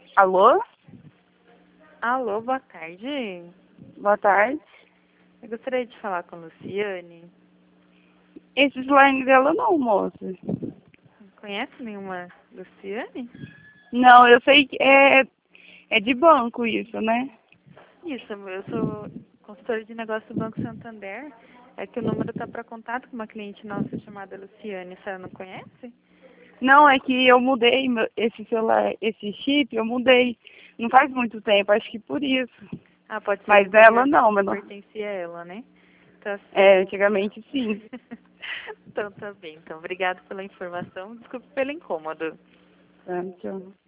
Alô? Alô, boa tarde. Boa tarde. Eu gostaria de falar com a Luciane. Esse slime dela não, moça. Conhece nenhuma Luciane? Não, eu sei que é de banco isso, né? Isso, eu sou consultora de negócio do Banco Santander. É que o número está para contato com uma cliente nossa chamada Luciane. A senhora não conhece? Não, é que eu mudei esse celular, esse chip, eu mudei. Não faz muito tempo, acho que por isso. Ah, pode ser Mas que dela não, mas não. pertencia a ela, né? Tá É, certo. antigamente sim. Então tá bem. Então, obrigado pela informação. Desculpe pelo incômodo. Tá, tchau.